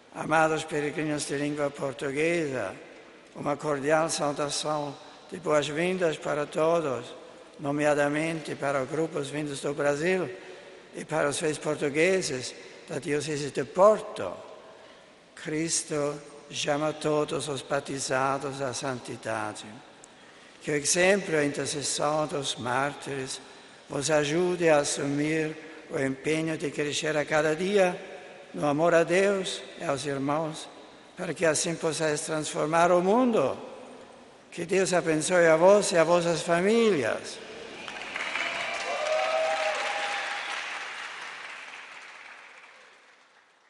Amados peregrinos de língua portuguesa, uma cordial saudação de boas-vindas para todos, nomeadamente para os grupos vindos do Brasil e para os fiéis portugueses da Diocese de Porto. Cristo chama todos os batizados à santidade. Que o exemplo e a intercessão dos mártires vos ajude a assumir o empenho de crescer a cada dia no amor a Deus e aos irmãos, para que assim possais transformar o mundo. Que Deus abençoe a vós e a vossas famílias.